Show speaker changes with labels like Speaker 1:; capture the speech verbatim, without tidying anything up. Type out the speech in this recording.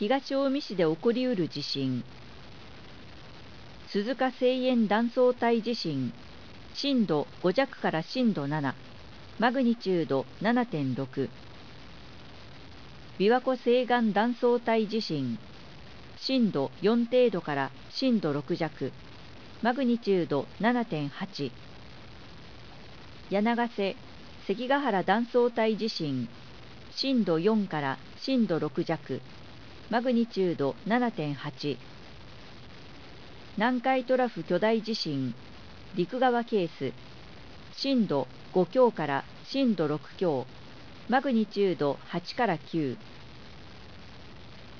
Speaker 1: 東近江市で起こりうる地震。鈴鹿西遠断層帯地震、震度ご弱から震度なな、マグニチュード ななてんろく。琵琶湖西岸断層帯地震、震度よん程度から震度ろく弱、マグニチュード ななてんはち。柳瀬関ヶ原断層帯地震、震度よんから震度ろく弱、マグニチュード ななてんはち。南海トラフ巨大地震、陸側ケース、震度ご強から震度ろく強、マグニチュードはちからきゅう。